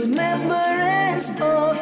remembrance of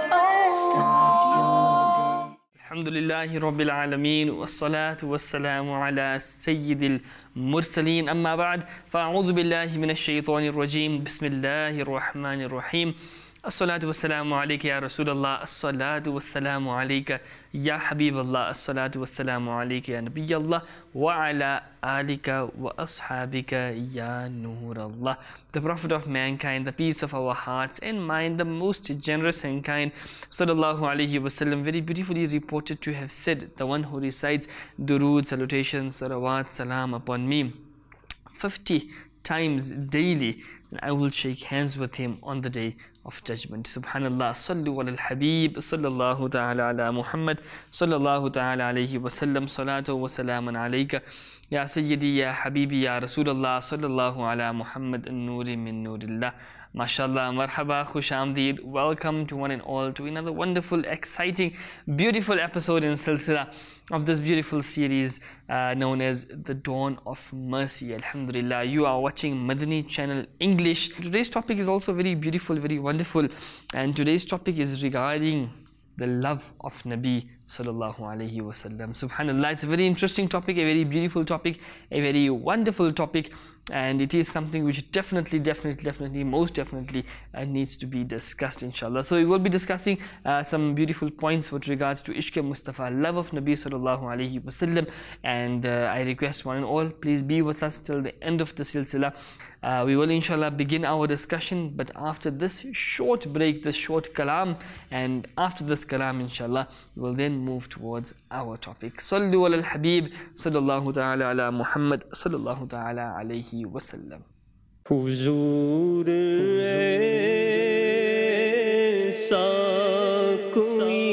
Allah. Alhamdulillahi Rabbil Alameen wassalatu wassalamu ala Sayyidil Mursaleen amma ba'd fa'a'udhu billahi minash shaitanir rajim bismillahir rahmanir rahim. As-salatu wassalamu alayka ya Rasulullah, as-salatu wassalamu alayka ya Habiballah, as-salatu wassalamu alayka ya Nabiyallah wa ala alika wa ashabika ya Nurallah. The Prophet of mankind, the peace of our hearts and mind, the most generous and kind, sallallahu alayhi wasallam, very beautifully reported to have said, the one who recites durood, salutations, salawat, salam upon me 50 times daily, and I will shake hands with him on the day of judgment. Subhanallah. Sallu ala al-Habib, sallallahu ta'ala ala Muhammad, sallallahu ta'ala alayhi wa sallam, salatu wa salaman alayka, ya Sayyidi, ya Habibi, ya Rasulullah, sallallahu ala Muhammad, an-Nuri min Nurillah. MashaAllah, marhaba, khush amdeed. Welcome to one and all to another wonderful, exciting, beautiful episode in Silsila of this beautiful series known as The Dawn of Mercy. Alhamdulillah, you are watching Madani Channel English. Today's topic is also very beautiful, very wonderful, and today's topic is regarding the love of Nabi sallallahu alaihi wasallam. Subhanallah, it's a very interesting topic, a very beautiful topic, a very wonderful topic, and it is something which definitely most definitely needs to be discussed, inshallah. So we will be discussing some beautiful points with regards to Ishq Mustafa, love of Nabi sallallahu alaihi wasallam, and I request one and all, please be with us till the end of the silsila. We will inshallah begin our discussion, but after this short break, this short kalam, and after this kalam inshallah we will then move towards our topic. Sallu ala al-Habib, sallallahu ta'ala ala Muhammad, sallallahu ta'ala alayhi wa sallam. Huzur aisa koi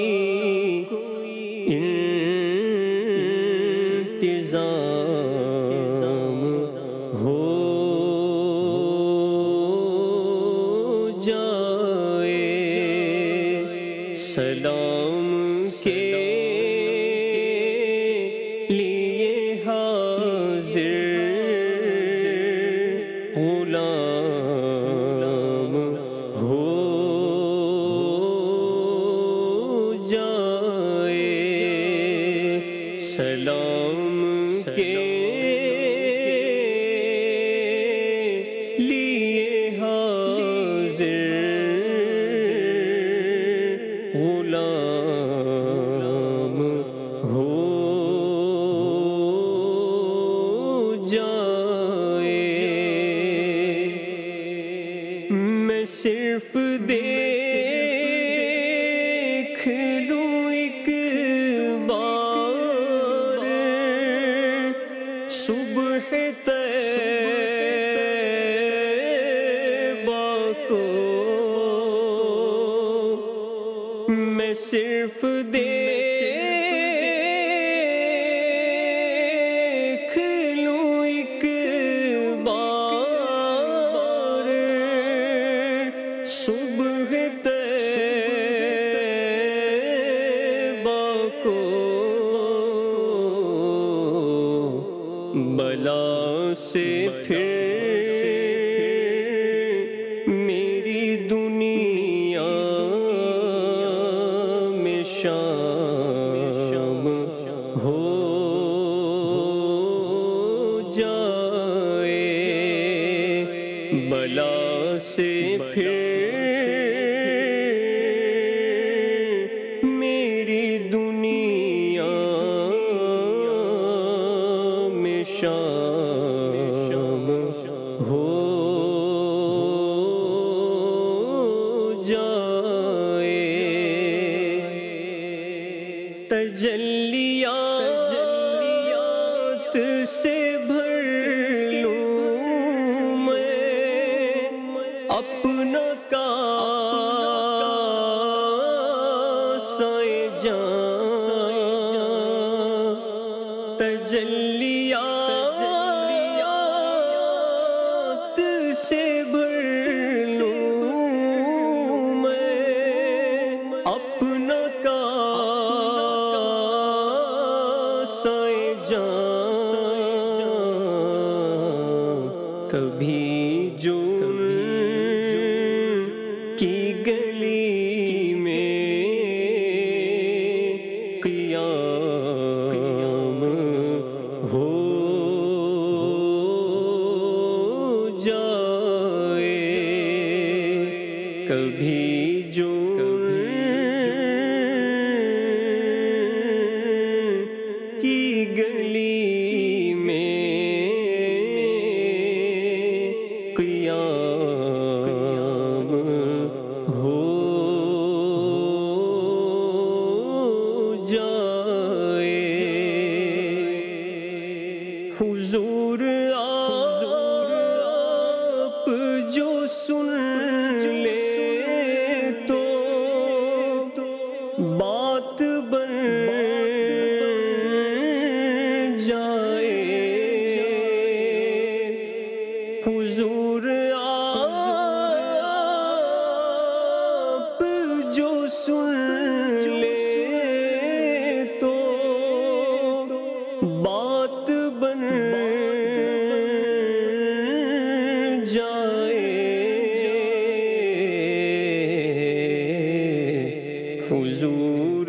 intizam ho jaye, salam ke liye hazir Ghulam ہو جائے، سلام کے لیے حاضر غلام ہو جائے۔ میں صرف دیکھ لوں ایک بار صبح طیبہ کو، میں صرف دیکھ لوں ایک بار صبح طیبہ کو، بلا سے پھر میری دنیا میں شام ہو جائے، بلا سے پھر میری دنیا میں شام ہو جائے۔ تجلیات سے بھر لوں میں اپنا کاسہ جان، تجلیات سے بھر لوں میں اپنا کاسہ جان، کبھی جو کی کبھی جو کی گلی میں قیام ہو جائے حضور آپ جو سن لے تو بات بن جائے حضور آپ جو سن لے تو بات بن جائے حضور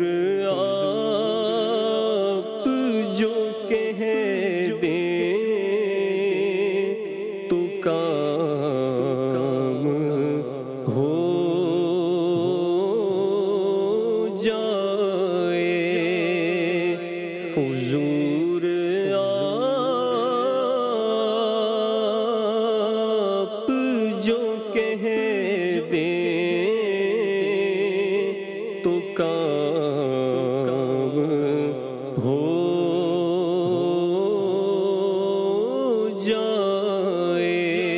آپ جو کہہ دیں تو کام ہو جائے حضور آپ جو کہہ دیں تو کام ہو جائے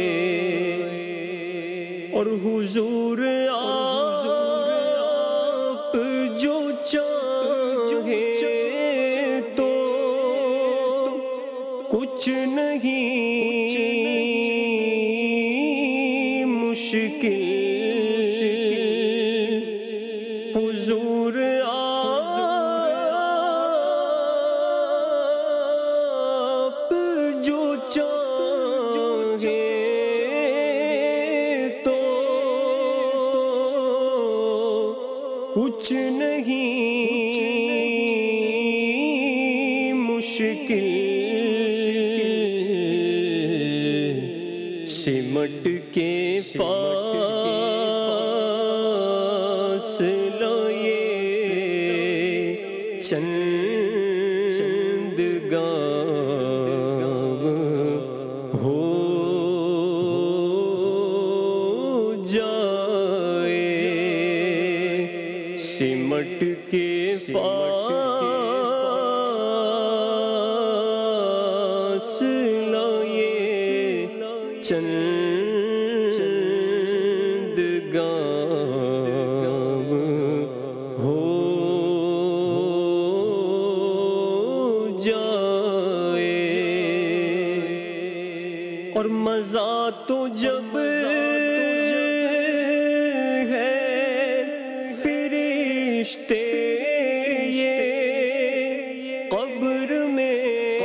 اور حضور آپ جو چاہیں تو کچھ نہیں مشکل حضور آپ جو چاہیں تو کچھ نہیں مشکل سمٹ کے فاصلہ یہ چند گام ہو جائے سمٹ کے فاصلہ یہ چند گام ہو جائے اور مزہ تو جب ہے فرشتے یہ قبر میں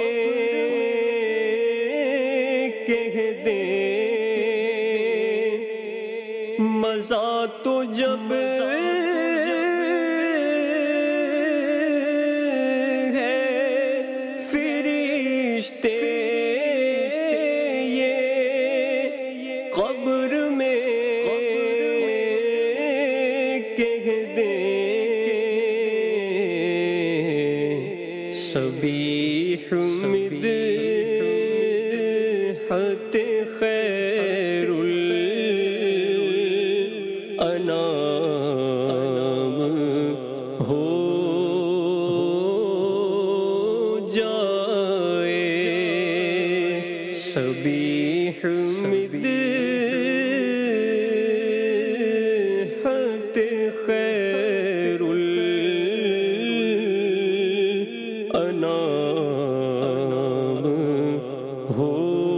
کہہ دیں مزہ تو جب ہے فرشتے یہ قبر میں کہہ دیں صبیح مدحت خیر الانام ہو جائے صبیح مدحت خیر الانام ہو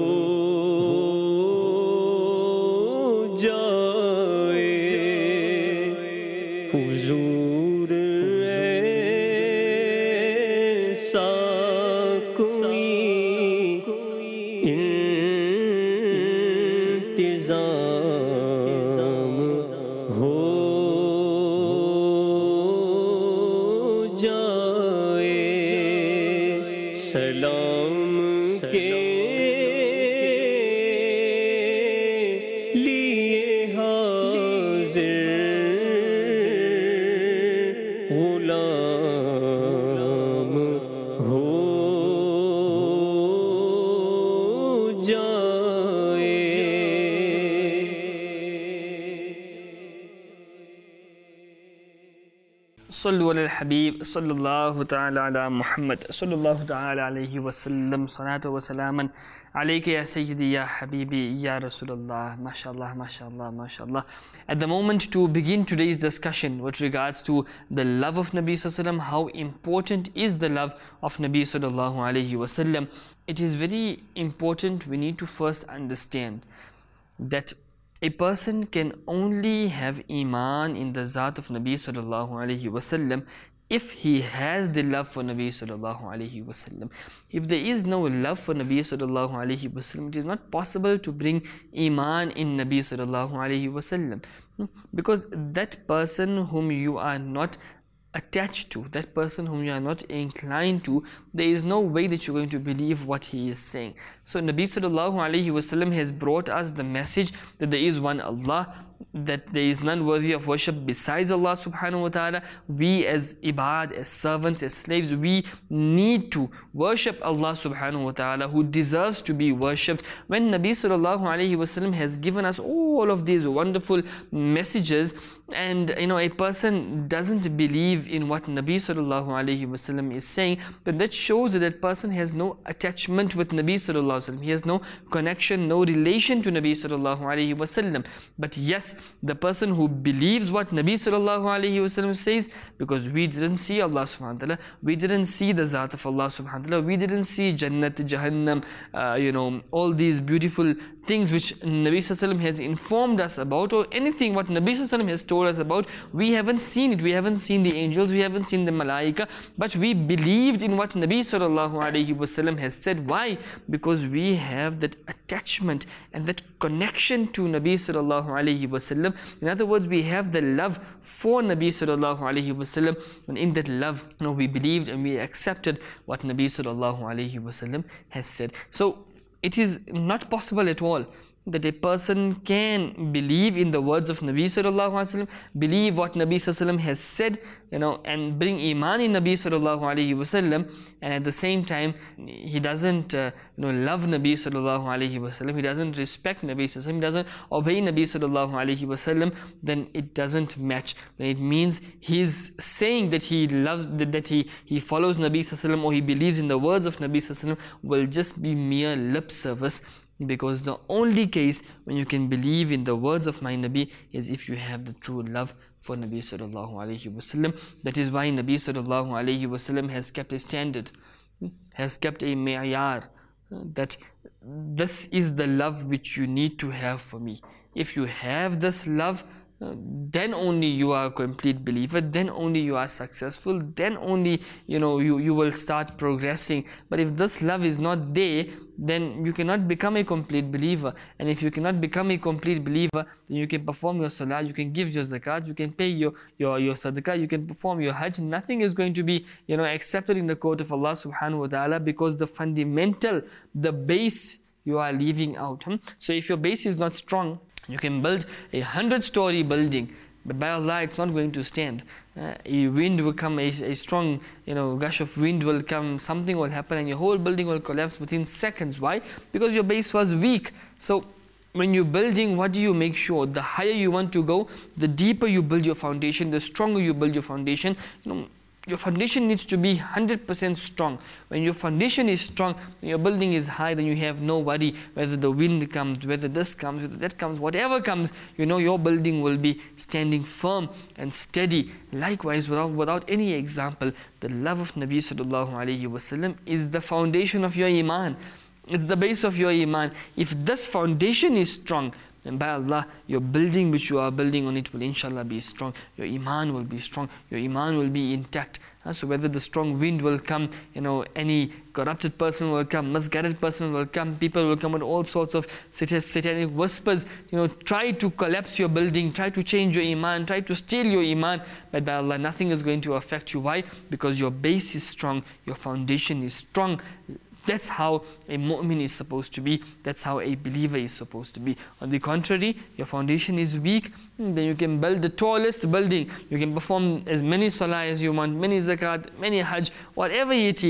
جائے حضور ایسا کوئی انتظام ہو جائے سلام کے لیے حاضر صلوا على الحبيب صلى الله تعالى على محمد صلى الله تعالى عليه وسلم صلاة وسلاما عليك يا سيدي يا حبيبي يا رسول الله ما شاء الله ما شاء الله ما شاء الله. At the moment to begin today's discussion with regards to the love of Nabi Sallallahu Alaihi Wasallam, how important is the love of Nabi Sallallahu Alaihi Wasallam. It is very important, we need to first understand that a person can only have Iman in the Zat of Nabi Sallallahu Alaihi Wasallam if he has the love for Nabi Sallallahu Alaihi Wasallam. If there is no love for Nabi Sallallahu Alaihi Wasallam, it is not possible to bring Iman in Nabi Sallallahu Alaihi Wasallam, because that person whom you are not attached to, that person whom you are not inclined to, there is no way that you're going to believe what he is saying. So Nabi Sallallahu Alaihi Wasallam has brought us the message that there is one Allah, that there is none worthy of worship besides Allah subhanahu wa ta'ala. We as ibad, as servants, as slaves, we need to worship Allah subhanahu wa ta'ala, who deserves to be worshipped. When Nabi Sallallahu Alaihi Wasallam has given us all of these wonderful messages, and a person doesn't believe in what Nabi Sallallahu Alaihi Wasallam is saying, but that shows that that person has no attachment with Nabi Sallallahu Alaihi Wasallam. He has no connection, no relation to Nabi Sallallahu Alaihi Wasallam. But yes, the person who believes what Nabi Sallallahu Alaihi Wasallam says, because we didn't see Allah subhanahu wa ta'ala, we didn't see the Zat of Allah subhanahu wa ta'ala, we didn't see Jannat, Jahannam, all these beautiful things which Nabi Sallallahu Alaihi Wasallam has informed us about, or anything what Nabi Sallallahu Alaihi Wasallam has told us about, we haven't seen it, we haven't seen the angels, we haven't seen the malaika, but we believed in what Nabi Sallallahu Alaihi Wasallam has said. Why? Because we have that attachment and that connection to Nabi Sallallahu Alaihi Wasallam. In other words, we have the love for Nabi Sallallahu Alaihi Wasallam, and in that love, we believed and we accepted what Nabi Sallallahu Alaihi Wasallam has said. So it is not possible at all that a person can believe in the words of Nabi Sallallahu Alaihi Wasallam, believe what Nabi Sallallahu Alaihi Wasallam has said, and bring Iman in Nabi Sallallahu Alaihi Wasallam, and at the same time he doesn't love Nabi Sallallahu Alaihi Wasallam, he doesn't respect Nabi Sallallahu Alaihi Wasallam, he doesn't obey Nabi Sallallahu Alaihi Wasallam, then it doesn't match. Then it means he's saying that he loves, that he follows Nabi Sallallahu Alaihi Wasallam, or he believes in the words of Nabi Sallallahu Alaihi Wasallam, will just be mere lip service. Because the only case when you can believe in the words of my Nabi is if you have the true love for Nabi Sallallahu Alaihi Wasallam. That is why Nabi Sallallahu Alaihi Wasallam has kept a standard, has kept a ma'yar, that this is the love which you need to have for me. If you have this love, then only you are a complete believer, then only you are successful, then only you will start progressing. But if this love is not there, then you cannot become a complete believer. And if you cannot become a complete believer, then you can perform your salah, you can give your zakat, you can pay your sadaqah, you can perform your hajj. Nothing is going to be accepted in the court of Allah subhanahu wa ta'ala, because the fundamental, the base, you are leaving out. So if your base is not strong, you can build 100-story building, but by Allah it's not going to stand. A wind will come, a strong gush of wind will come, something will happen, and your whole building will collapse within seconds. Why? Because your base was weak. So when you're building, what do you make sure? The higher you want to go, the deeper you build your foundation, the stronger you build your foundation. Your foundation needs to be 100% strong. When your foundation is strong, when your building is high, then you have no worry whether the wind comes, whether this comes, whether that comes, whatever comes, your building will be standing firm and steady. Likewise, without any example, the love of Nabi Sallallahu Alaihi Wasallam is the foundation of your Iman. It's the base of your Iman. If this foundation is strong, then by Allah, your building which you are building on it will inshallah be strong. Your Iman will be strong. Your Iman will be intact. So whether the strong wind will come, any corrupted person will come, misguided person will come, people will come with all sorts of satanic whispers, try to collapse your building, try to change your Iman, try to steal your Iman. But by Allah, nothing is going to affect you. Why? Because your base is strong, your foundation is strong. That's how a mu'min is supposed to be. That's how a believer is supposed to be. On the contrary, your foundation is weak, then you can build the tallest building. You can perform as many salah as you want, many zakat, many hajj, whatever it is.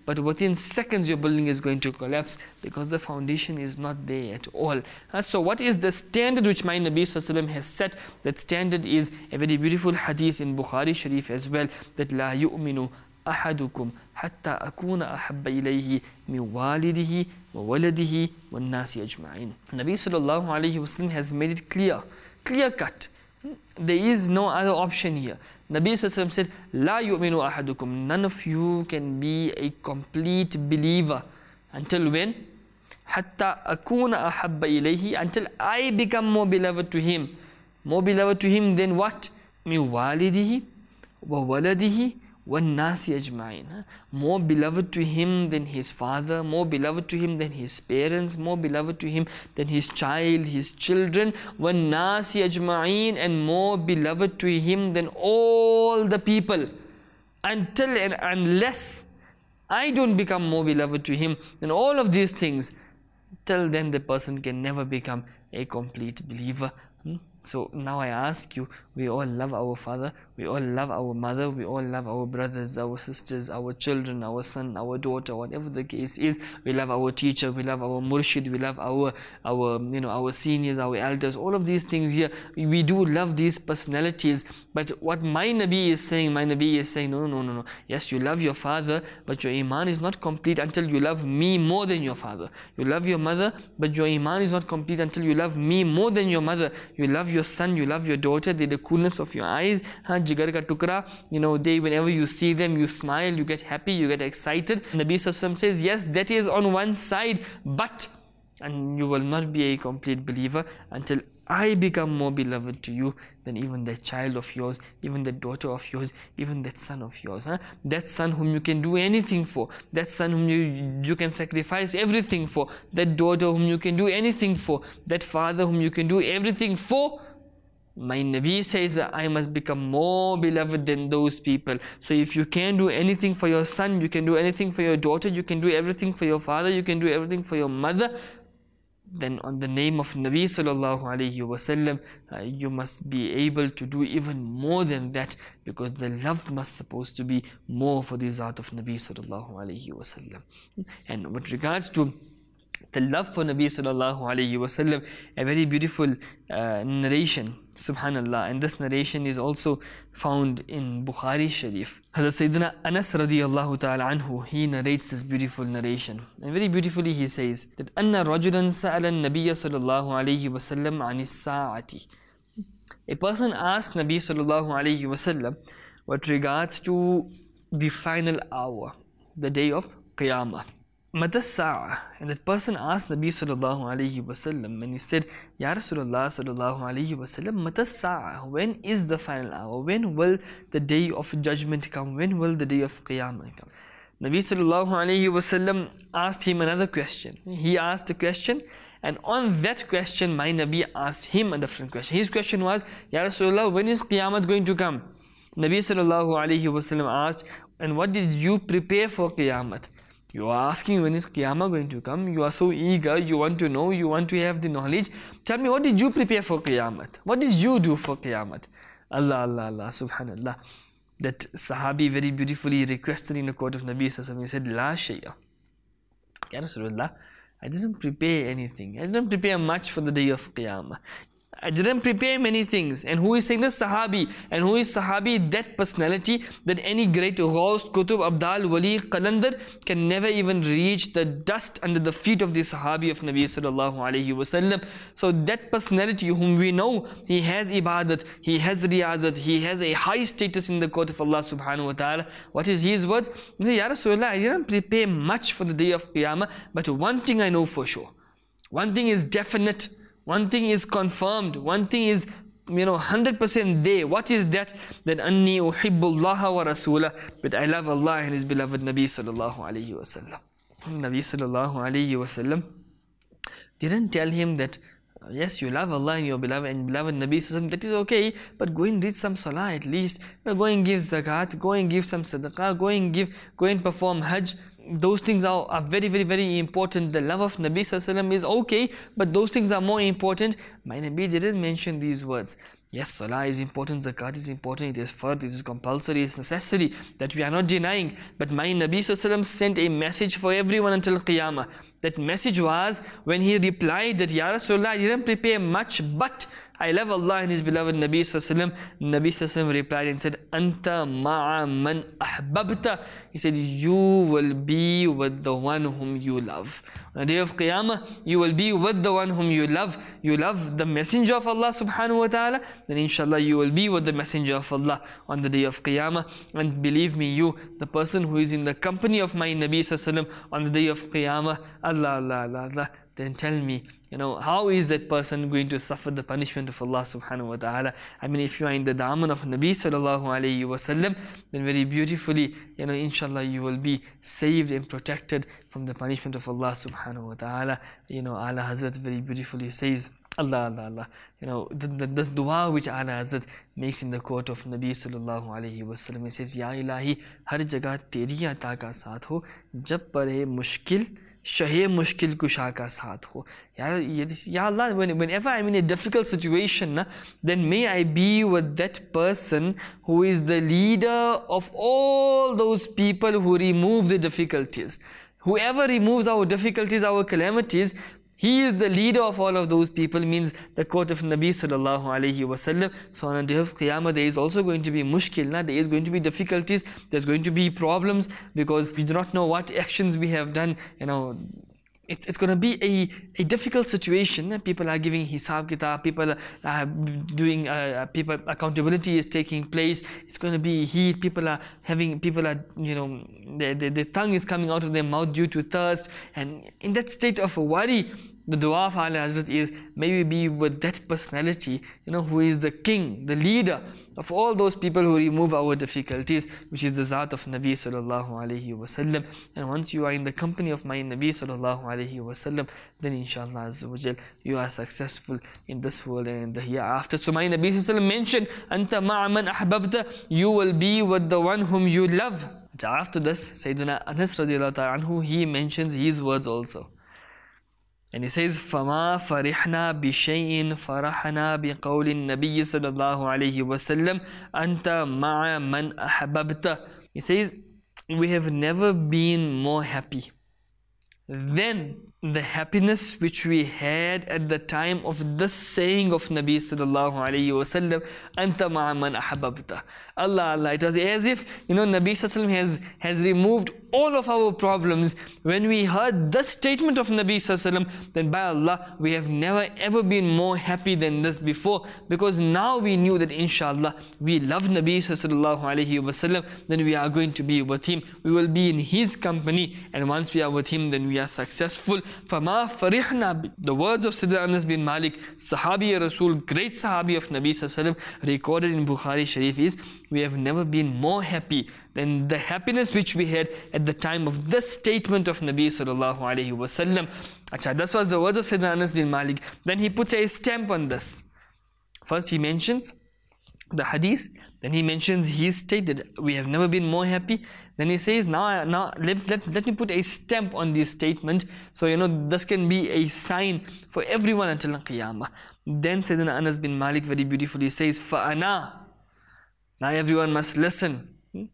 but within seconds your building is going to collapse because the foundation is not there at all. So what is the standard which my Nabi Sallallahu Alaihi Wasallam has set? That standard is a very beautiful hadith in Bukhari Sharif as well, that لا يؤمن أحدكم حتى أكون أحب إليه من والده وولده والناس أجمعين. Nabi Sallallahu Alaihi Wasallam has made it clear cut. There is no other option here. Nabi Sallallahu Alaihi Wasallam said, لا يؤمن أحدكم, none of you can be a complete believer until when? حتى أكون أحب إليه, until I become more beloved to him. More beloved to him than what? من والده وولده وَالنَّاسِ أَجْمَعِينَ. More beloved to him than his father, more beloved to him than his parents, more beloved to him than his child, his children. وَالنَّاسِ أَجْمَعِينَ, and more beloved to him than all the people. Until and unless I don't become more beloved to him than all of these things, till then the person can never become a complete believer. So now I ask you, we all love our father, we all love our mother, we all love our brothers, our sisters, our children, our son, our daughter, whatever the case is. We love our teacher, we love our murshid, we love our seniors, our elders, all of these things here. We do love these personalities. But what my Nabi is saying, no. Yes, you love your father, but your iman is not complete until you love me more than your father. You love your mother, but your iman is not complete until you love me more than your mother. You love your son, you love your daughter, they're the coolness of your eyes, jigar ka tukra, they, whenever you see them, you smile, you get happy, you get excited. Nabi Sallallahu Alaihi Wasallam says, yes, that is on one side, but, and you will not be a complete believer until I become more beloved to you than even that child of yours, even that daughter of yours, even that son of yours. That son whom you can do anything for, that son whom you can sacrifice everything for, that daughter whom you can do anything for, that father whom you can do everything for. My Nabi says that I must become more beloved than those people. So if you can do anything for your son, you can do anything for your daughter, you can do everything for your father, you can do everything for your mother, then on the name of Nabi Sallallahu Alaihi Wasallam, you must be able to do even more than that, because the love must supposed to be more for the Zat of Nabi Sallallahu Alaihi Wasallam. And with regards to the love for Nabi Sallallahu Alaihi Wasallam, a very beautiful narration, subhanallah, and this narration is also found in Bukhari Sharif. Hazrat Sayyidina Anas radiyallahu ta'ala anhu, he narrates this beautiful narration, and very beautifully he says that أَنَّ رَجُلًا سَأَلَ النَّبِيَّ صلى الله عليه وسلم عن الساعة. A person asked Nabi Sallallahu Alaihi Wasallam with regards to the final hour, the day of Qiyamah. Mata Sa'a, and that person asked Nabi Sallallahu Alaihi Wasallam, and he said, Ya Rasulullah Sallallahu Alaihi Wasallam, Mata Sa'a, when is the final hour? When will the day of judgment come? When will the day of Qiyamah come? Nabi Sallallahu Alaihi Wasallam asked him another question. He asked a question, and on that question my Nabi asked him a different question. His question was, Ya Rasulullah, when is Qiyamah going to come? Nabi Sallallahu Alaihi Wasallam asked, and what did you prepare for Qiyamah? You are asking when is Qiyamah going to come, you are so eager, you want to know, you want to have the knowledge. Tell me, what did you prepare for Qiyamah? What did you do for Qiyamah? Allah, subhanallah. That Sahabi very beautifully requested in the court of Nabi Sallallahu Alaihi Wasallam. He said, La shay'a. Ya Rasulullah, I didn't prepare anything. I didn't prepare much for the day of Qiyamah. I didn't prepare many things. And who is saying this? Sahabi. And who is Sahabi? That personality that any great Ghaus, Qutub, Abdal, Wali, Qalandar can never even reach the dust under the feet of the Sahabi of Nabi Sallallahu Alaihi Wasallam. So that personality whom we know, he has ibadat, he has riyazat, he has a high status in the court of Allah Subhanahu Wa Ta'ala. What is his words? Ya Rasulullah, I didn't prepare much for the day of Qiyamah, but one thing I know for sure. One thing is definite. One thing is confirmed, one thing is 100% there. What is that? That anni uhibbullaha wa rasulah, that I love Allah and His beloved Nabi Sallallahu Alaihi Wasallam. Nabi Sallallahu Alaihi Wasallam didn't tell him that yes, you love Allah and your beloved Nabi Sallallahu, that is okay, but go and read some salah at least. Go and give zakat, go and give some sadaqah, go and perform hajj. those things are very, very, very important. The love of Nabi Sallallahu Alaihi Wasallam is okay, but those things are more important. My Nabi didn't mention these words. Yes, salah is important, zakat is important, it is fard, it is compulsory, it is necessary, that we are not denying. But my Nabi Sallallahu Alaihi Wasallam sent a message for everyone until Qiyamah. That message was when he replied that, Ya Rasulullah, I didn't prepare much, but I love Allah and His beloved Nabi Sallallahu Alaihi Wasallam. Nabi Sallallahu Alaihi Wasallam replied and said, Anta ma'a man ahbabta. He said, you will be with the one whom you love. On the day of Qiyamah, you will be with the one whom you love. You love the messenger of Allah subhanahu wa ta'ala, then inshallah you will be with the messenger of Allah on the day of Qiyamah. And believe me, you, the person who is in the company of my Nabi Sallallahu Alaihi Wasallam on the day of Qiyamah, Allah, then tell me, how is that person going to suffer the punishment of Allah subhanahu wa ta'ala? I mean, if you are in the daman of Nabi sallallahu alayhi wasallam, then very beautifully, inshallah you will be saved and protected from the punishment of Allah subhanahu wa ta'ala. Ala Hazrat very beautifully says, Allah, this dua which Ala Hazrat makes in the court of Nabi sallallahu alayhi wasallam, he says, Ya Ilahi, har jagah teri ata ka saath ho, jab padhe mushkil, Shahe mushkil kusha ka saath ho. Ya Allah, whenever I'm in a difficult situation, then may I be with that person who is the leader of all those people who remove the difficulties. Whoever removes our difficulties, our calamities, he is the leader of all of those people, means the court of Nabi sallallahu alayhi wasallam. So on the day of Qiyamah, there is also going to be mushkil, there is going to be difficulties, there's going to be problems, because we do not know what actions we have done. It's going to be a difficult situation. People are giving hisab kitab, people are doing, accountability is taking place. It's going to be heat, their tongue is coming out of their mouth due to thirst. And in that state of worry, the dua of Ala Hazrat is, may we be with that personality, who is the king, the leader of all those people who remove our difficulties, which is the Zat of Nabi sallallahu alayhi wasallam. And once you are in the company of my Nabi sallallahu alayhi wasallam, then inshallah azza wa jal, you are successful in this world and in the hereafter. So my Nabi sallallahu alayhi wasallam mentioned, Anta ma'a man ahbabta, you will be with the one whom you love. After this, Sayyidina Anas radiallahu ta'ala anhu, he mentions his words also. And he says, فَمَا فَرِحْنَا بِشَيْءٍ فَرَحْنَا بِقَوْلِ النَّبِيِّ صَلَى اللَّهُ عَلَيْهِ وَسَلَّمَ أَنْتَ مَعَ مَنْ أَحْبَبْتَ. He says, we have never been more happy than the happiness which we had at the time of this saying of Nabi sallallahu alayhi wasallam, Anta ma'a man ahbabta. Allah, it was as if, Nabi sallallahu alayhi wasallam has removed all of our problems. When we heard the statement of Nabi sallallahu alayhi wasallam, then by Allah, we have never ever been more happy than this before, because now we knew that inshallah, we love Nabi sallallahu alayhi wasallam, then we are going to be with him. We will be in his company, and once we are with him, then we are successful. فَمَا فَرِحْنَا, the words of Sayyidina Anas bin Malik, Sahabi Rasul, great Sahabi of Nabi sallallahu alayhi wasallam, recorded in Bukhari Sharif, is, we have never been more happy than the happiness which we had at the time of this statement of Nabi sallallahu alayhi wasallam. This was the words of Sayyidina Anas bin Malik. Then he puts a stamp on this. First he mentions the hadith, then he mentions his state that we have never been more happy. Then he says, now let me put a stamp on this statement, so this can be a sign for everyone until Qiyamah. Then Sayyidina Anas bin Malik very beautifully says, فَأَنَا, now everyone must listen,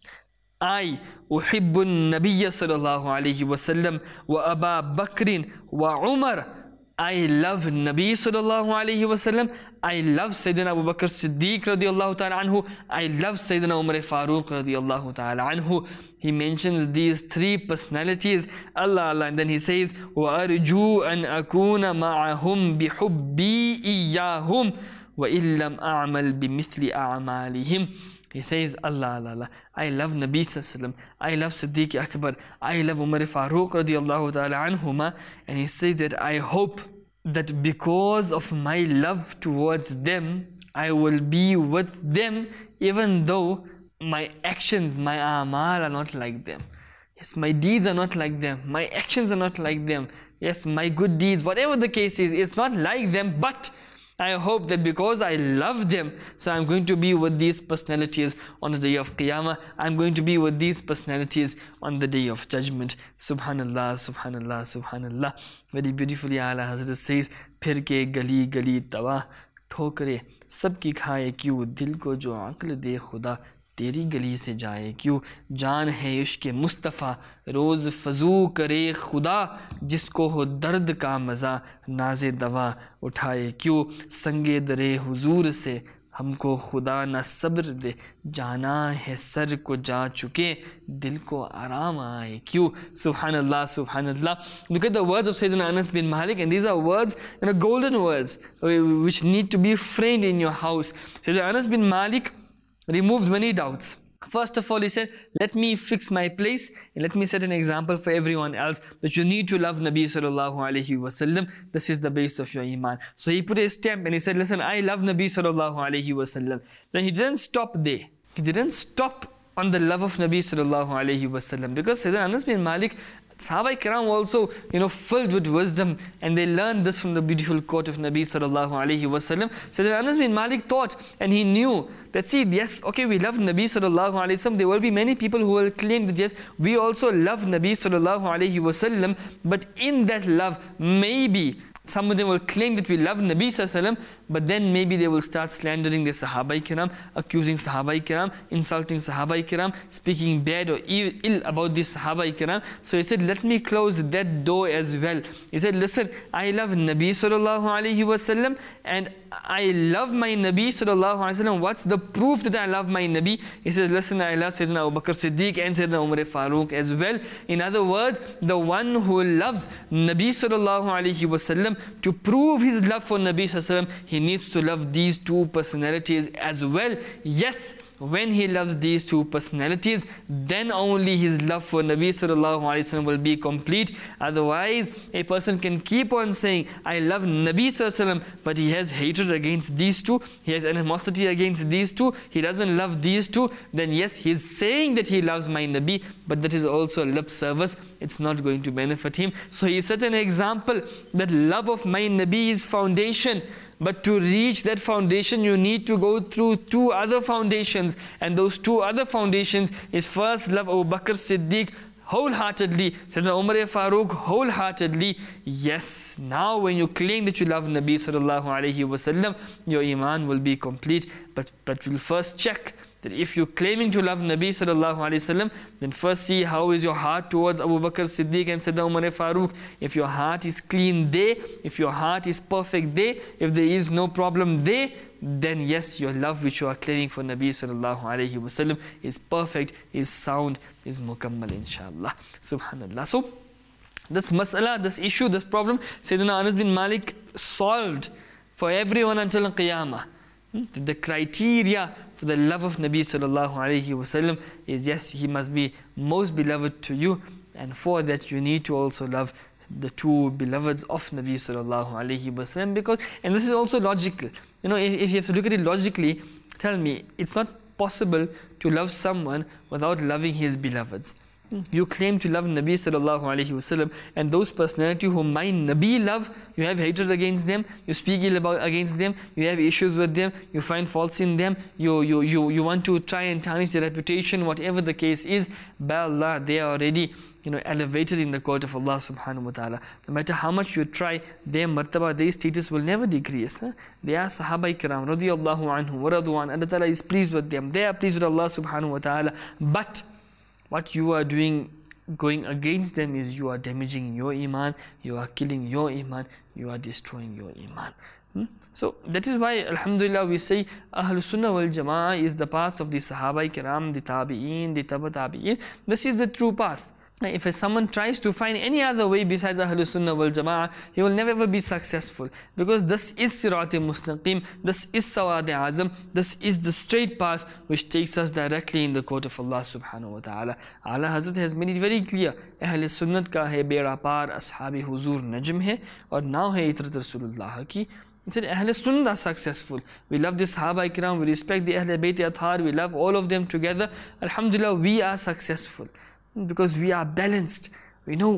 I uhibbu an-nabiyya sallallahu alayhi wa sallam wa Aba Bakrin wa Umar. I love Nabi sallallahu alayhi wa sallam. I love Sayyidina Abu Bakr Siddiq radiyallahu ta'ala anhu. I love Sayyidina Umar Farooq radiyallahu ta'ala anhu. He mentions these three personalities, Allah, and then he says, وَأَرْجُوا أَنْ أَكُونَ مَعَهُمْ بِحُبِّي إِيَّاهُمْ وَإِن لَمْ أَعْمَلْ بِمِثْلِ أَعْمَالِهِمْ. He says, Allah, I love Nabi sallallahu, I love Siddiq Akbar, I love Umar Farooq radiyallahu ta'ala anhuma. And he says that I hope that because of my love towards them, I will be with them, even though my actions, my a'mal are not like them. Yes, my deeds are not like them, my actions are not like them. Yes, my good deeds, whatever the case is, it's not like them, but I hope that because I love them, so I'm going to be with these personalities on the day of Qiyamah. I'm going to be with these personalities on the day of judgment. Subhanallah, Subhanallah, Subhanallah. Very beautifully Ala Hazrat says, फिर के गली गली तबाह ठोकरे सबकी खाए क्यों, दिल को जो अक्ल दे खुदा तेरी गली से जाए क्यों, जान है इश्क मुस्तफ़ा रोज़ फजू करे खुदा, जिसको हो दर्द का मज़ा नाज़े दवा उठाए क्यों, संगे दरे हुजूर से हमको खुदा न सब्र दे, जाना है सर को जा चुके दिल को आराम आए क्यों. Subhanallah, Subhanallah. Look at the words of Sayyidina Anas bin Malik, and these are words, golden words which need to be framed in your house. Sayyidina Anas bin Malik removed many doubts. First of all, he said, let me fix my place and let me set an example for everyone else that you need to love Nabi sallallahu alaihi wasallam. This is the base of your iman. So he put a stamp and he said, listen, I love Nabi sallallahu alaihi wasallam. Then he didn't stop there. He didn't stop on the love of Nabi sallallahu alaihi wasallam, because Sayyidina Anas bin Malik, Sahaba Kiram also, filled with wisdom, and they learned this from the beautiful quote of Nabi sallallahu alaihi wasallam. So Anas bin Malik thought, and he knew that, see, yes, okay, we love Nabi sallallahu alaihi wasallam. There will be many people who will claim that, yes, we also love Nabi sallallahu alaihi wasallam, but in that love, maybe some of them will claim that we love Nabi sallallahu alaihi wasallam, but then maybe they will start slandering the Sahaba Kiram, accusing Sahaba Kiram, insulting Sahaba Kiram, speaking bad or ill about the Sahaba Kiram. So he said, let me close that door as well. He said, listen, I love Nabi sallallahu alaihi wasallam, and I love my Nabi sallallahu alaihi wasallam. What's the proof that I love my Nabi? He says, listen, I love Sayyidina Abu Bakr Siddiq and Sayyidina Umar Farooq as well. In other words, the one who loves Nabi sallallahu alaihi wasallam, to prove his love for Nabi sallallahu alaihi wasallam, he needs to love these two personalities as well. Yes, when he loves these two personalities, then only his love for Nabi sallallahu alaihi wasallam will be complete. Otherwise, a person can keep on saying, I love Nabi sallallahu alaihi wasallam, but he has hatred against these two, he has animosity against these two, he doesn't love these two. Then yes, he's saying that he loves my Nabi, but that is also lip service. It's not going to benefit him. So he set an example that love of my Nabi is foundation, but to reach that foundation you need to go through two other foundations, and those two other foundations is first love Abu Bakr Siddiq wholeheartedly, Sayyidina Umar Farooq wholeheartedly. Yes, now when you claim that you love Nabi sallallahu alaihi wasallam, your iman will be complete. But we'll first check that if you're claiming to love Nabi sallallahu alaihi wasallam, then first see how is your heart towards Abu Bakr Siddiq and Sayyidina Umar Farooq. If your heart is clean there, if your heart is perfect there, if there is no problem there, then yes, your love which you are claiming for Nabi sallallahu alaihi wasallam is perfect, is sound, is mukammal, inshallah. Subhanallah. So this mas'ala, this issue, this problem, Sayyidina Anas bin Malik solved for everyone until Qiyamah. The criteria for the love of Nabi sallallahu alaihi wasallam is, yes, he must be most beloved to you, and for that you need to also love the two beloveds of Nabi sallallahu alaihi wasallam. Because, and this is also logical, if you have to look at it logically, tell me, it's not possible to love someone without loving his beloveds. You claim to love Nabi sallallahu alaihi wasallam, and those personalities whom my Nabi love, you have hatred against them, you speak ill against them, you have issues with them, you find faults in them, you want to try and tarnish their reputation, whatever the case is. By Allah, they are already elevated in the court of Allah subhanahu wa ta'ala. No matter how much you try, their martaba, their status will never decrease. They are Sahaba Kiram radiyallahu anhu wa radu an. Allah ta'ala is pleased with them, they are pleased with Allah subhanahu wa ta'ala. But what you are doing, going against them, is you are damaging your iman, you are killing your iman, you are destroying your iman. So that is why, alhamdulillah, we say Ahlus Sunnah wal Jama'ah is the path of the Sahaba Kiram, the Tabi'een, the Taba Tabi'een. This is the true path. If someone tries to find any other way besides Ahlus Sunnah wal Jama'ah, he will never ever be successful, because this is Sirat Mustaqim, this is Sawad Azam, this is the straight path which takes us directly in the court of Allah subhanahu wa ta'ala. Ala Hazrat has made it very clear, Ahl Sunnat ka hai bera par, Ashab-e Huzur Najm hai, aur now hai Itrat Rasulullah ki. He said, Ahl Sunnah are successful. We love the Sahaba Ikram, we respect the Ahl Bayt Athar, we love all of them together. Alhamdulillah, we are successful, because we are balanced. We know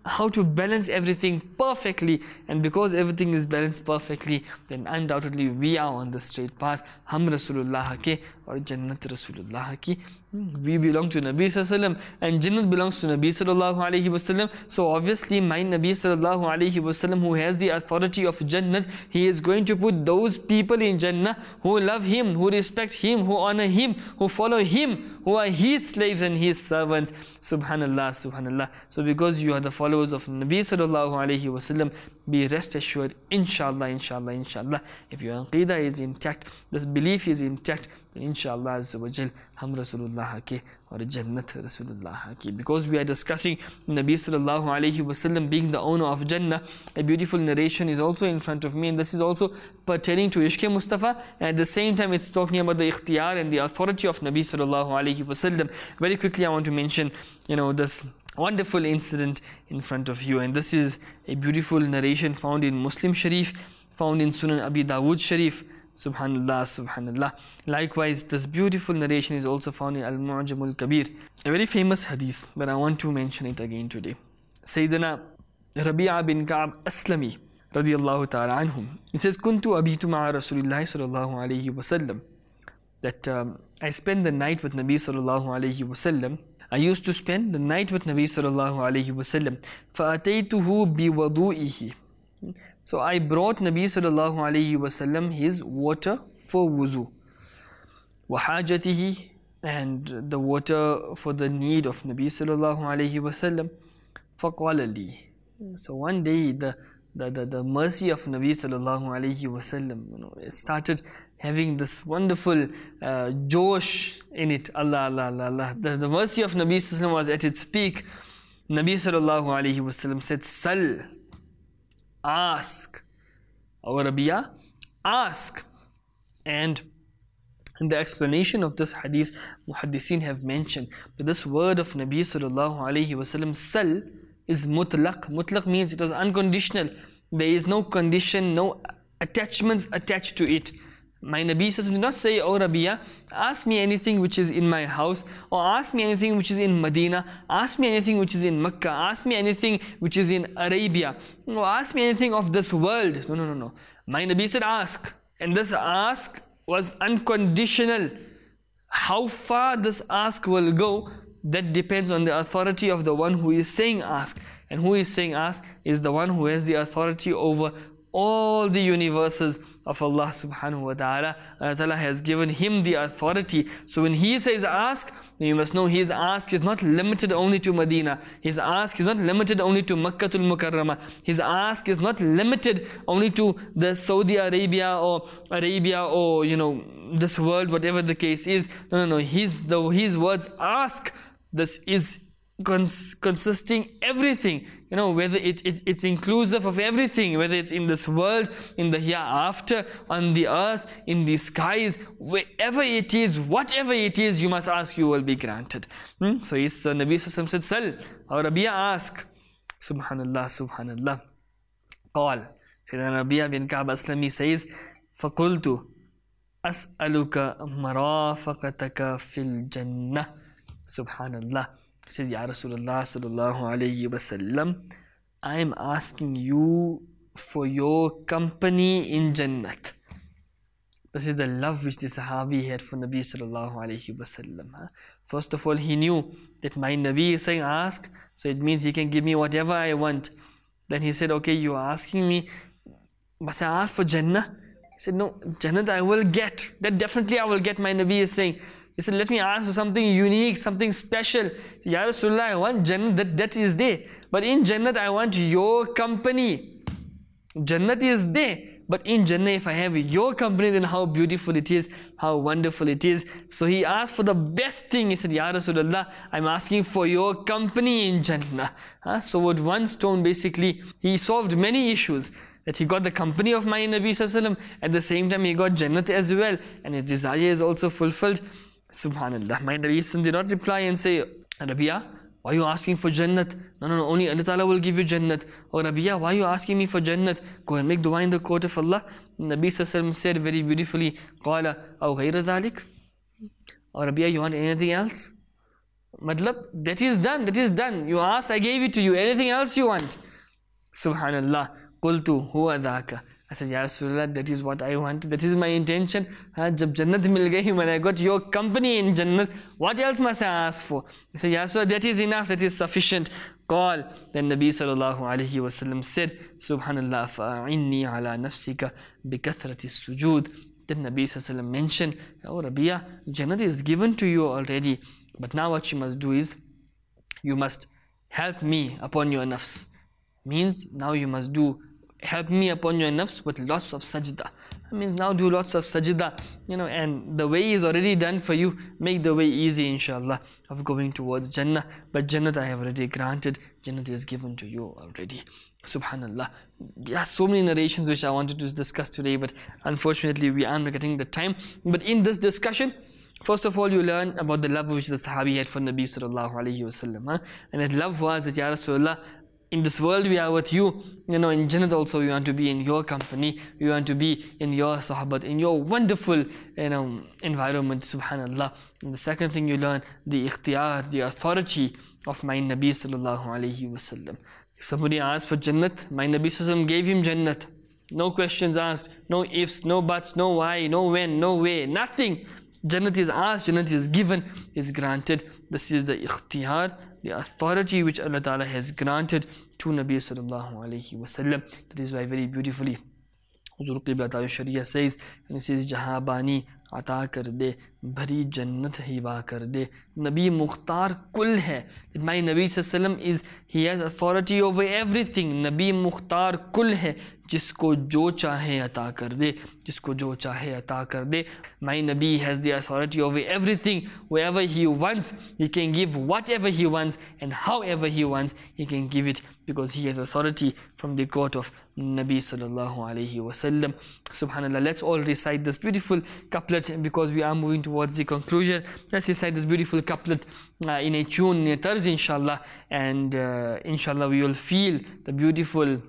how to balance everything perfectly. And because everything is balanced perfectly, then undoubtedly we are on the straight path. Hum Rasulullah ke aur Jannat Rasulullah ki. We belong to Nabi Sallallahu Alaihi Wasallam and Jannat belongs to Nabi Sallallahu Alaihi Wasallam. So obviously my Nabi Sallallahu Alaihi Wasallam, who has the authority of Jannat, he is going to put those people in Jannah who love him, who respect him, who honor him, who follow him, who are his slaves and his servants. Subhanallah, subhanallah. So because you are the followers of Nabi Sallallahu Alaihi Wasallam, be rest assured, inshallah, inshallah, inshallah, if your aqidah is intact, this belief is intact, then inshallah Azza wa Jal, hum Rasulullah ke or Jannat Rasulullah ki. Because we are discussing Nabi Sallallahu Alaihi Wasallam being the owner of Jannah, a beautiful narration is also in front of me, and this is also pertaining to Ishq Mustafa, and at the same time it's talking about the ikhtiyar and the authority of Nabi Sallallahu Alaihi Wasallam. Very quickly I want to mention, this wonderful incident in front of you, and this is a beautiful narration found in Muslim Sharif, found in Sunan Abi Dawood Sharif. Subhanallah, subhanallah. Likewise, this beautiful narration is also found in Al-Mu'jam al-Kabir, a very famous hadith, but I want to mention it again today. Sayyidina Rabi'a bin Ka'ab Aslami radiyallahu ta'ala anhum, he says, Kuntu abitu ma'a Rasulillahi sallallahu alayhi wa sallam, that I spent the night with Nabi sallallahu alayhi wa sallam. I used to spend the night with Nabi sallallahu alayhi wa sallam. فَأَتَيْتُهُ بِوَضُوئِهِ. So I brought Nabi sallallahu alayhi wa sallam his water for wuzu. وَحَاجَتِهِ, and the water for the need of Nabi sallallahu alayhi wa sallam. فَقَالَ لِي. So one day the mercy of Nabi sallallahu alayhi wa sallam, it started having this wonderful josh in it. Allah, Allah, Allah, Allah. The mercy of Nabi sallallahu alayhi wa sallam was at its peak. Nabi sallallahu alayhi wa sallam said, Sal, ask. Our Rabi'a, ask. And in the explanation of this hadith, Muhaddithin have mentioned that this word of Nabi sallallahu alayhi wa sallam, Sal, is mutlaq. Mutlaq means it was unconditional. There is no condition, no attachments attached to it. My Nabi says, do not say, Oh Rabi'a, ask me anything which is in my house, or ask me anything which is in Medina, ask me anything which is in Mecca, ask me anything which is in Arabia, or ask me anything of this world. No, no, no, no. My Nabi said, ask. And this ask was unconditional. How far this ask will go, that depends on the authority of the one who is saying ask. And who is saying ask is the one who has the authority over all the universes of Allah subhanahu wa ta'ala. Allah ta'ala has given him the authority. So when he says ask, you must know his ask is not limited only to Medina. His ask is not limited only to Makkatul Mukarramah. His ask is not limited only to the Saudi Arabia or this world, whatever the case is. No, no, no. His words ask, this is consisting everything, whether it's inclusive of everything, whether it's in this world, in the hereafter, on the earth, in the skies, wherever it is, whatever it is, you must ask, you will be granted. So Nabi Sallallahu said, Sal, or Rabi'a, ask. Subhanallah, subhanallah. Qal, Sayyidina Rabi'a bin Ka'ab Aslami says, فَقُلْتُ أَسْأَلُكَ مَرَافَقَتَكَ fil Jannah. Subhanallah. He says, Ya Rasulullah sallallahu alayhi wa sallam, I am asking you for your company in Jannat. This is the love which the Sahabi had for Nabi sallallahu alayhi wa sallam. First of all, he knew that my Nabi is saying ask, so it means he can give me whatever I want. Then he said, okay, you are asking me, must I ask for Jannah? He said, no, Jannat I will get. That definitely I will get, my Nabi is saying. He said, let me ask for something unique, something special. Ya Rasulullah, I want Jannat, that is there. But in Jannat, I want your company. Jannat is there. But in Jannah, if I have your company, then how beautiful it is, how wonderful it is. So he asked for the best thing. He said, Ya Rasulullah, I'm asking for your company in Jannah. So with one stone, basically, he solved many issues. That he got the company of my Nabi Sallallahu Alaihi Wasallam. At the same time, he got Jannat as well. And his desire is also fulfilled. Subhanallah. My Nabi did not reply and say, Rabi'a, why are you asking for Jannat? No, only Allah Ta'ala will give you Jannat. Or Rabi'a, why are you asking me for Jannat? Go and make dua in the court of Allah. Nabi Sallallahu said very beautifully, Qala, aw ghayra dhalik? Or Rabi'a, you want anything else? Matlab, that is done, that is done. You asked, I gave it to you. Anything else you want? Subhanallah. Qultu huwa dhaka. I said, Ya Rasulullah, that is what I want. That is my intention. Jab Jannat mil gayi, when I got your company in Jannat, what else must I ask for? He said, Ya Rasulullah, that is enough, that is sufficient. Call. Then Nabi sallallahu alayhi wa sallam said, Subhanallah, fa'inni ala nafsika bikathrati sujud. Then Nabi sallallahu alayhi wa sallam mentioned, Oh Rabia, Jannat is given to you already. But now what you must do is, you must help me upon your nafs. Means now you must help me upon your nafs with lots of sajda. That means now do lots of sajda, and the way is already done for you. Make the way easy, inshallah, of going towards Jannah. But Jannah I have already granted. Jannah is given to you already. Subhanallah. There are so many narrations which I wanted to discuss today, but unfortunately we aren't getting the time. But in this discussion, first of all, you learn about the love which the Sahabi had for Nabi sallallahu alayhi wa sallam. And that love was that, Ya Rasulullah, in this world we are with you, in Jannah also we want to be in your company, we want to be in your sahabat, in your wonderful environment, subhanallah. And the second thing you learn, the ikhtiyar, the authority of my Nabi sallallahu alayhi wa sallam. If somebody asked for Jannat, my Nabi sallallahu gave him Jannat. No questions asked, no ifs, no buts, no why, no when, no way, nothing. Jannat is asked, Jannat is given, is granted. This is the ikhtiyar, the authority which Allah Ta'ala has granted to Nabi sallallahu alayhi wa sallam. That is why very beautifully Huzur Qibla Ta'ala Sharia says, and he says, Jahabani ata kar de, bhari jannat hiba kar de. Nabi Mukhtar kul hai. That my Nabi sallallahu is, he has authority over everything. Nabi Mukhtar kul hai. जिसको जो चाहे अता कर दे, जिसको जो चाहे अता कर दे. My Nabi has the authority over everything. Wherever he wants, he can give whatever he wants, and however he wants, he can give it, because he has authority from the court of Nabi sallallahu alayhi wa sallam. Subhanallah. Let's all recite this beautiful couplet, because we are moving towards the conclusion. Let's recite this beautiful couplet in a tune, in a tarz, inshallah, and inshallah we will feel the beautiful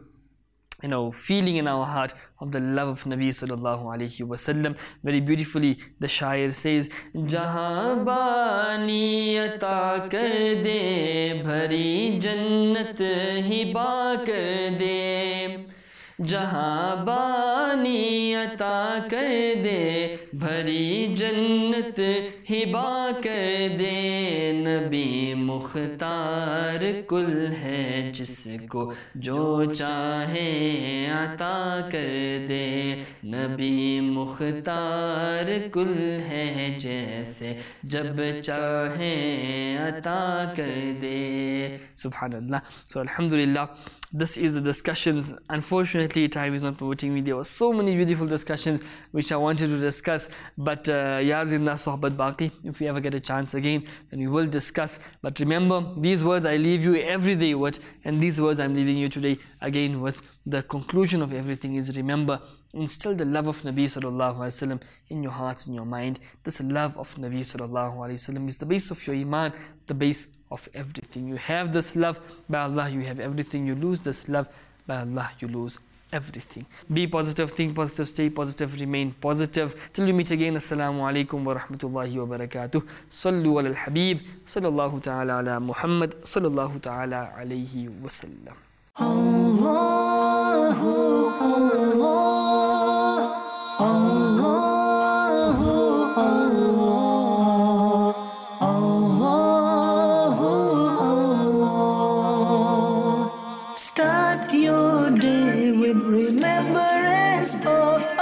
feeling in our heart of the love of Nabi sallallahu alayhi wa sallam. Very beautifully the shair says, Jahan bani ata kar de, bhari jannat hiba kar de. Jahan bani ata kar de, bhari jannat hiba kar de. Nabi Mukhtar kul hai, jisko jo chahe ata kar de. Nabi Mukhtar kul hai, jaise jab chahe ata kar de. Subhanallah. So alhamdulillah, this is the discussions. Unfortunately, time is not permitting me. There were so many beautiful discussions which I wanted to discuss, but Ya Zinda Sohbat Baqi, if we ever get a chance again, then we will discuss. But remember, these words I leave you every day with, and these words I'm leaving you today again with. The conclusion of everything is, remember, instill the love of Nabi sallallahu alaihi wasallam in your hearts, in your mind. This love of Nabi sallallahu alaihi wasallam is the base of your iman, the base of everything. You have this love, by Allah you have everything. You lose this love, by Allah you lose everything. Be positive, think positive, stay positive, remain positive. Till we meet again, Assalamu alaikum wa rahmatullahi wa barakatuh. Sallu ala al-Habib, sallallahu ta'ala ala Muhammad, sallallahu ta'ala alayhi wa sallam. Allahu, Allah, Allahu, Allah, Allahu, Allah. Start your day with remembrance of